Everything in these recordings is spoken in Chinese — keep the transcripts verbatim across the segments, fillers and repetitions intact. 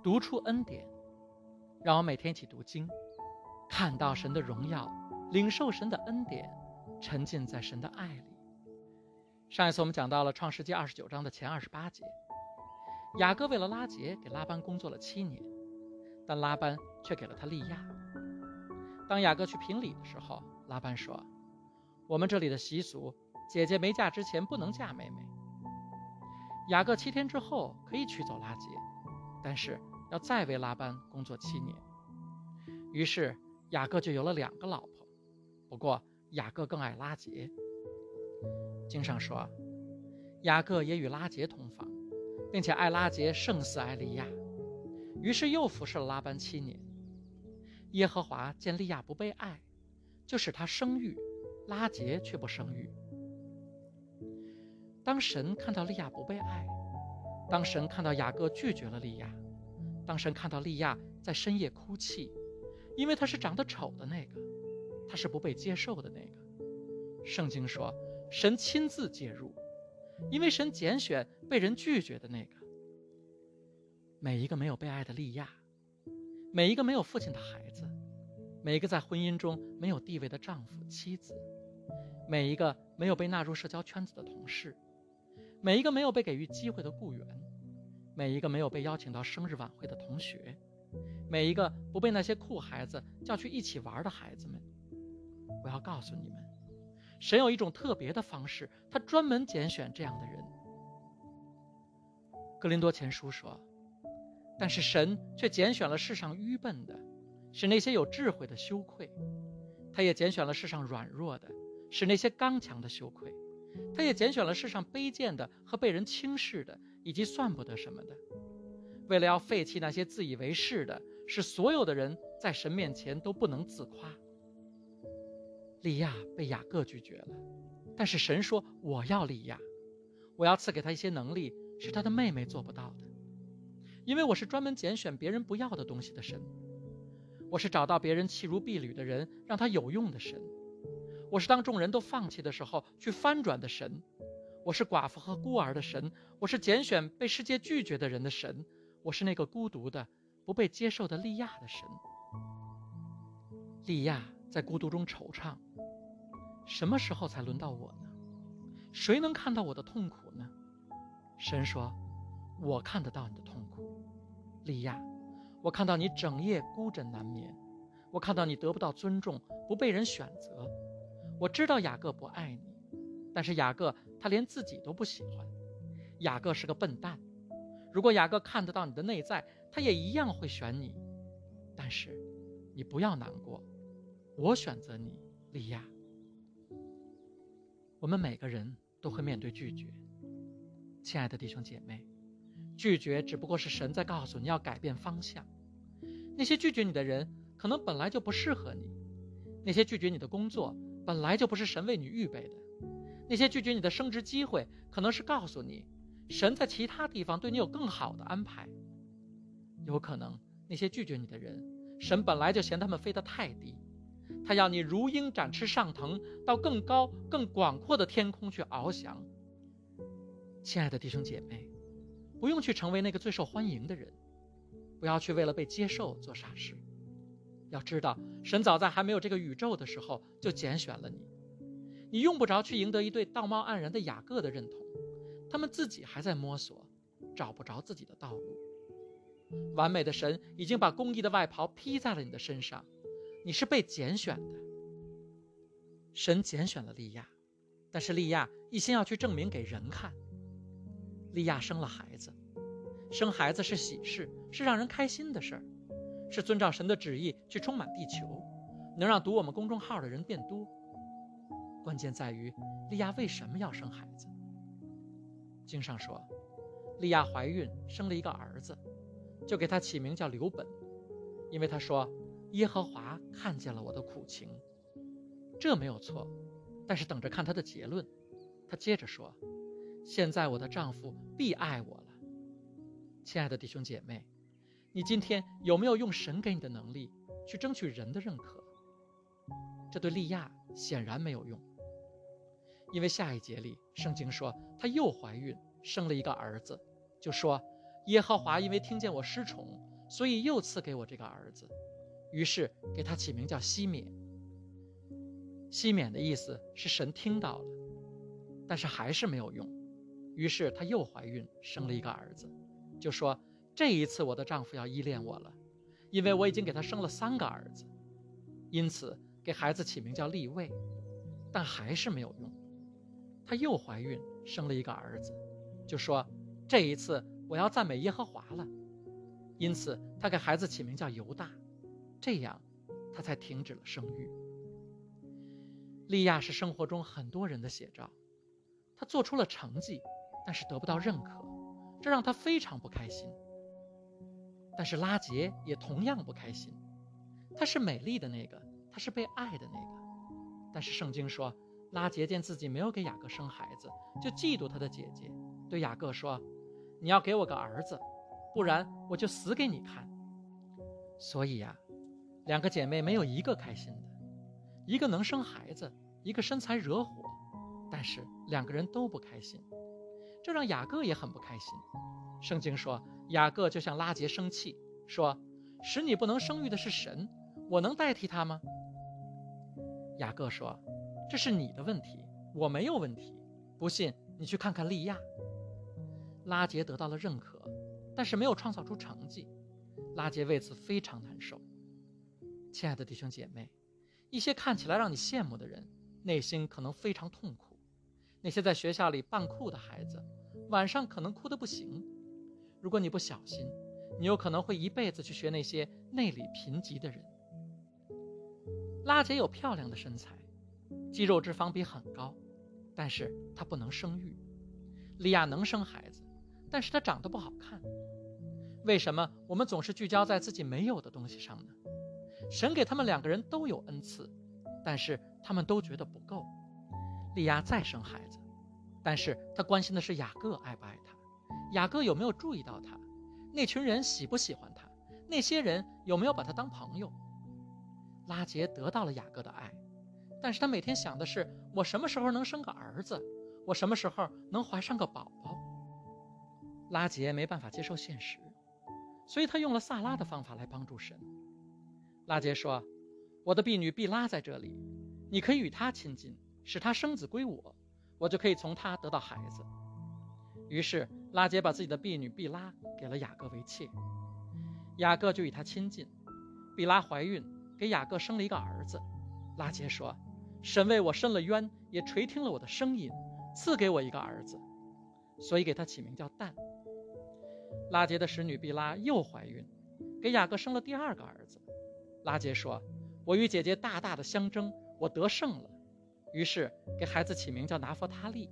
读出恩典，让我每天一起读经，看到神的荣耀，领受神的恩典，沉浸在神的爱里。上一次我们讲到了创世纪二十九章的前二十八节，雅各为了拉结给拉班工作了七年，但拉班却给了他利亚。当雅各去评理的时候，拉班说，我们这里的习俗，姐姐没嫁之前不能嫁妹妹。雅各七天之后可以娶走拉结，但是要再为拉班工作七年。于是雅各就有了两个老婆，不过雅各更爱拉结。经上说，雅各也与拉结同房，并且爱拉结胜似爱利亚，于是又服侍了拉班七年。耶和华见利亚不被爱，就使他生育，拉结却不生育。当神看到利亚不被爱，当神看到雅各拒绝了利亚，当神看到利亚在深夜哭泣，因为他是长得丑的那个，他是不被接受的那个，圣经说神亲自介入，因为神拣选被人拒绝的那个。每一个没有被爱的利亚，每一个没有父亲的孩子，每一个在婚姻中没有地位的丈夫妻子，每一个没有被纳入社交圈子的同事，每一个没有被给予机会的雇员，每一个没有被邀请到生日晚会的同学，每一个不被那些酷孩子叫去一起玩的孩子们。我要告诉你们，神有一种特别的方式，他专门拣选这样的人。哥林多前书说，但是神却拣选了世上愚笨的，使那些有智慧的羞愧；他也拣选了世上软弱的，使那些刚强的羞愧；他也拣选了世上卑贱的和被人轻视的，以及算不得什么的，为了要废弃那些自以为是的，使所有的人在神面前都不能自夸。利亚被雅各拒绝了，但是神说，我要利亚，我要赐给他一些能力，是他的妹妹做不到的。因为我是专门拣选别人不要的东西的神，我是找到别人弃如敝履的人，让他有用的神，我是当众人都放弃的时候去翻转的神，我是寡妇和孤儿的神，我是拣选被世界拒绝的人的神，我是那个孤独的不被接受的利亚的神。利亚在孤独中惆怅，什么时候才轮到我呢？谁能看到我的痛苦呢？神说，我看得到你的痛苦，利亚，我看到你整夜孤枕难眠，我看到你得不到尊重，不被人选择。我知道雅各不爱你，但是雅各他连自己都不喜欢。雅各是个笨蛋，如果雅各看得到你的内在，他也一样会选你。但是你不要难过，我选择你，利亚。我们每个人都会面对拒绝，亲爱的弟兄姐妹，拒绝只不过是神在告诉你要改变方向。那些拒绝你的人可能本来就不适合你，那些拒绝你的工作本来就不是神为你预备的，那些拒绝你的升职机会可能是告诉你神在其他地方对你有更好的安排。有可能那些拒绝你的人，神本来就嫌他们飞得太低，他要你如鹰展翅上腾，到更高更广阔的天空去翱翔。亲爱的弟兄姐妹，不用去成为那个最受欢迎的人，不要去为了被接受做傻事。要知道，神早在还没有这个宇宙的时候就拣选了你，你用不着去赢得一对道貌岸然的雅各的认同，他们自己还在摸索，找不着自己的道路。完美的神已经把公义的外袍披在了你的身上，你是被拣选的。神拣选了利亚，但是利亚一心要去证明给人看。利亚生了孩子，生孩子是喜事，是让人开心的事儿，是遵照神的旨意去充满地球，能让读我们公众号的人变多。关键在于利亚为什么要生孩子。经上说，利亚怀孕生了一个儿子，就给他起名叫流本，因为他说，耶和华看见了我的苦情。这没有错，但是等着看他的结论。他接着说，现在我的丈夫必爱我了。亲爱的弟兄姐妹，你今天有没有用神给你的能力去争取人的认可？这对利亚显然没有用，因为下一节里圣经说她又怀孕生了一个儿子，就说，耶和华因为听见我失宠， 所以又赐给我这个儿子。于是给他起名叫西缅。西缅的意思是神听到了，但是还是没有用。于是她又怀孕，生了一个儿子，就说这一次我的丈夫要依恋我了，因为我已经给他生了三个儿子。因此给孩子起名叫利未，但还是没有用。她又怀孕，生了一个儿子，就说这一次我要赞美耶和华了。因此她给孩子起名叫犹大，这样她才停止了生育。利亚是生活中很多人的写照，她做出了成绩，但是得不到认可，这让她非常不开心。但是拉结也同样不开心，她是美丽的那个，她是被爱的那个。但是圣经说，拉结见自己没有给雅各生孩子，就嫉妒他的姐姐，对雅各说，你要给我个儿子，不然我就死给你看。所以啊，两个姐妹没有一个开心的，一个能生孩子，一个身材惹火，但是两个人都不开心，这让雅各也很不开心。圣经说，雅各就向拉结生气，说，使你不能生育的是神，我能代替他吗？雅各说，这是你的问题，我没有问题，不信你去看看利亚。拉结得到了认可，但是没有创造出成绩，拉结为此非常难受。亲爱的弟兄姐妹，一些看起来让你羡慕的人，内心可能非常痛苦。那些在学校里扮酷的孩子，晚上可能哭得不行。如果你不小心，你有可能会一辈子去学那些内里贫瘠的人。拉结有漂亮的身材，肌肉脂肪比很高，但是她不能生育。利亚能生孩子，但是她长得不好看。为什么我们总是聚焦在自己没有的东西上呢？神给他们两个人都有恩赐，但是他们都觉得不够。利亚再生孩子，但是他关心的是雅各爱不爱他，雅各有没有注意到他，那群人喜不喜欢他，那些人有没有把他当朋友。拉结得到了雅各的爱，但是他每天想的是，我什么时候能生个儿子，我什么时候能怀上个宝宝。拉结没办法接受现实，所以他用了萨拉的方法来帮助神。拉结说，我的婢女毕拉在这里，你可以与她亲近，使她生子归我，我就可以从她得到孩子。于是拉结把自己的婢女毕拉给了雅各为妾，雅各就与她亲近。毕拉怀孕，给雅各生了一个儿子。拉结说，神为我伸了冤，也垂听了我的声音，赐给我一个儿子，所以给他起名叫但。拉结的使女毕拉又怀孕，给雅各生了第二个儿子。拉结说，我与姐姐大大的相争，我得胜了，于是给孩子起名叫拿弗他利。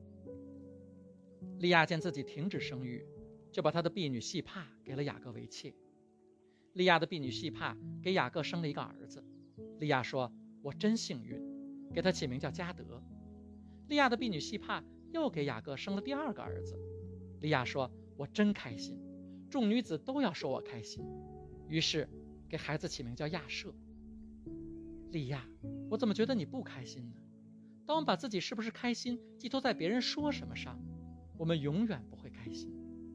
利亚见自己停止生育，就把他的婢女细帕给了雅各为妾。利亚的婢女细帕给雅各生了一个儿子。利亚说，我真幸运，给他起名叫迦得。利亚的婢女细帕又给雅各生了第二个儿子。利亚说，我真开心，众女子都要说我开心，于是给孩子起名叫亚舍。利亚，我怎么觉得你不开心呢？当我们把自己是不是开心寄托在别人说什么上，我们永远不会开心。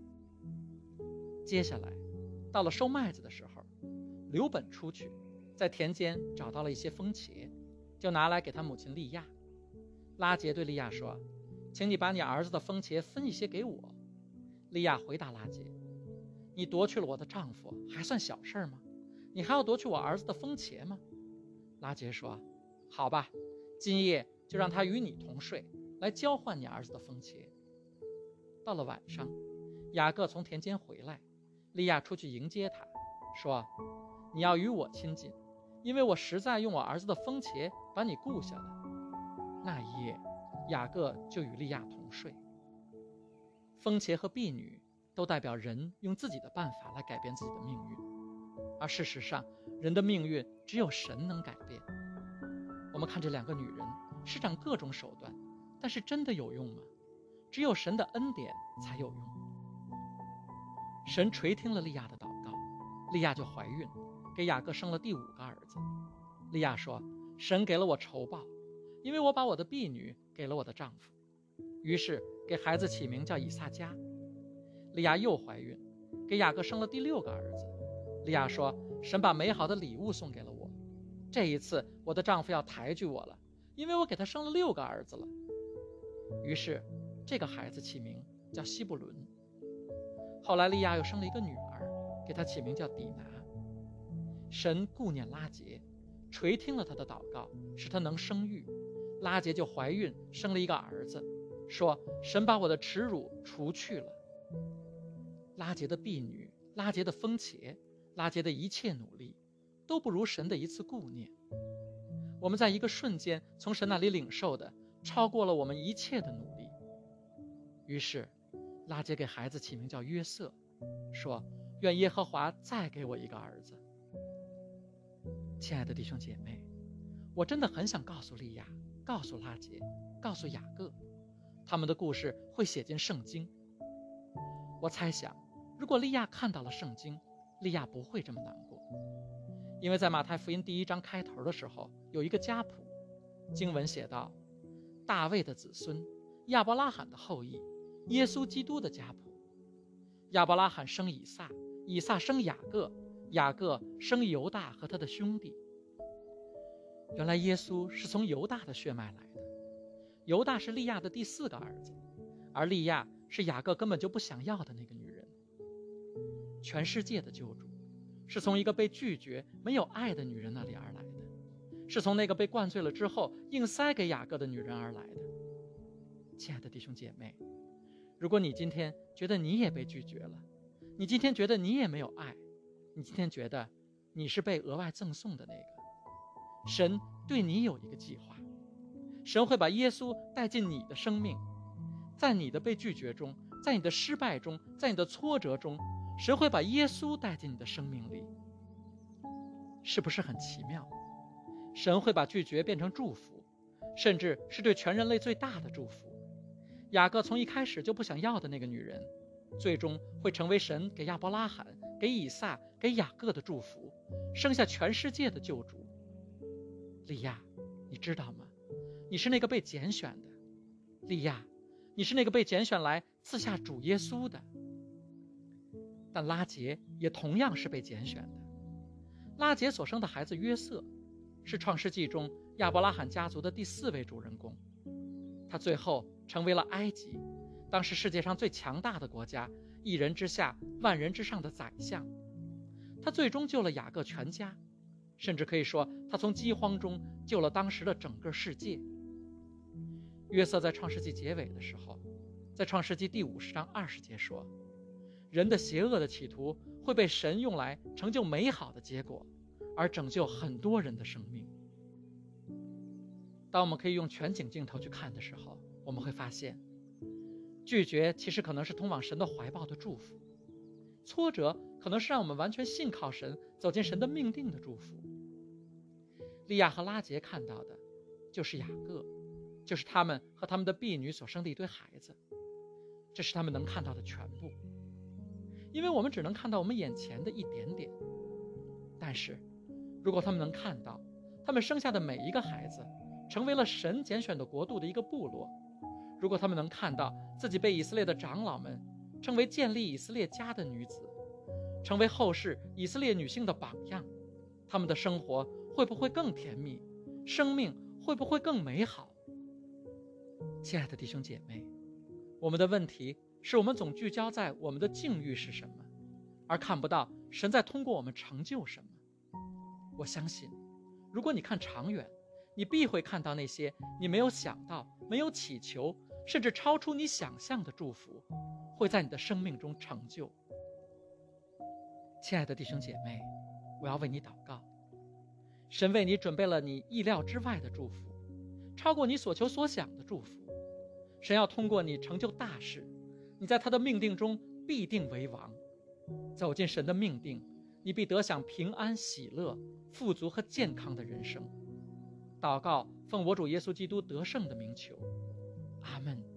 接下来到了收麦子的时候，刘本出去，在田间找到了一些风茄，就拿来给他母亲利亚。拉结对利亚说，请你把你儿子的风茄分一些给我。利亚回答拉结，你夺去了我的丈夫还算小事吗？你还要夺去我儿子的风茄吗？拉结说，好吧，今夜就让他与你同睡，来交换你儿子的风茄。到了晚上，雅各从田间回来，利亚出去迎接他，说，你要与我亲近，因为我实在用我儿子的风茄把你顾下了。那一夜，雅各就与利亚同睡。风茄和婢女都代表人用自己的办法来改变自己的命运，而事实上，人的命运只有神能改变。我们看这两个女人施展各种手段，但是真的有用吗？只有神的恩典才有用。神垂听了利亚的祷告，利亚就怀孕，给雅各生了第五个儿子。利亚说，神给了我酬报，因为我把我的婢女给了我的丈夫。于是给孩子起名叫以撒迦。利亚又怀孕，给雅各生了第六个儿子。 利亚说，神把美好的礼物送给了我，这一次我的丈夫要抬举我了，因为我给他生了六个儿子了。于是这个孩子起名叫希布伦。后来利亚又生了一个女儿，给她起名叫底拿。神顾念拉结，垂听了她的祷告，使她能生育。拉结就怀孕，生了一个儿子，说，神把我的耻辱除去了。拉结的婢女，拉结的风茄，拉结的一切努力，都不如神的一次顾念。我们在一个瞬间从神那里领受的，超过了我们一切的努力。于是拉结给孩子起名叫约瑟，说，愿耶和华再给我一个儿子。亲爱的弟兄姐妹，我真的很想告诉利亚，告诉拉结，告诉雅各，他们的故事会写进圣经。我猜想，如果利亚看到了圣经，利亚不会这么难过，因为在马太福音第一章开头的时候，有一个家谱，经文写道，大卫的子孙，亚伯拉罕的后裔，耶稣基督的家谱。亚伯拉罕生以撒，以撒生雅各，雅各生犹大和他的兄弟。原来耶稣是从犹大的血脉来的，犹大是利亚的第四个儿子，而利亚是雅各根本就不想要的那个女人。全世界的救主是从一个被拒绝、没有爱的女人那里而来的，是从那个被灌醉了之后硬塞给雅各的女人而来的。亲爱的弟兄姐妹，如果你今天觉得你也被拒绝了，你今天觉得你也没有爱，你今天觉得你是被额外赠送的那个，神对你有一个计划，神会把耶稣带进你的生命，在你的被拒绝中，在你的失败中，在你的挫折中，神会把耶稣带进你的生命里。是不是很奇妙？神会把拒绝变成祝福，甚至是对全人类最大的祝福。雅各从一开始就不想要的那个女人，最终会成为神给亚伯拉罕、给以撒、给雅各的祝福，生下全世界的救主。利亚，你知道吗？你是那个被拣选的。利亚，你是那个被拣选来赐下主耶稣的。但拉结也同样是被拣选的。拉结所生的孩子约瑟，是创世纪中亚伯拉罕家族的第四位主人公。他最后成为了埃及，当时世界上最强大的国家，一人之下万人之上的宰相。他最终救了雅各全家，甚至可以说他从饥荒中救了当时的整个世界。约瑟在创世纪结尾的时候，在创世纪第五十章二十节说，人的邪恶的企图会被神用来成就美好的结果，而拯救很多人的生命。当我们可以用全景镜头去看的时候，我们会发现，拒绝其实可能是通往神的怀抱的祝福，挫折可能是让我们完全信靠神，走进神的命定的祝福。利亚和拉结看到的就是雅各，就是他们和他们的婢女所生的一堆孩子，这是他们能看到的全部。因为我们只能看到我们眼前的一点点，但是如果他们能看到他们生下的每一个孩子成为了神拣选的国度的一个部落，如果他们能看到自己被以色列的长老们称为建立以色列家的女子，成为后世以色列女性的榜样，他们的生活会不会更甜蜜，生命会不会更美好？亲爱的弟兄姐妹，我们的问题是我们总聚焦在我们的境遇是什么，而看不到神在通过我们成就什么。我相信，如果你看长远，你必会看到那些你没有想到、没有祈求，甚至超出你想象的祝福，会在你的生命中成就。亲爱的弟兄姐妹，我要为你祷告，神为你准备了你意料之外的祝福，超过你所求所想的祝福。神要通过你成就大事，你在他的命定中必定为王。走进神的命定，你必得享平安、喜乐、富足和健康的人生。祷告，奉我主耶稣基督得胜的名求，阿们。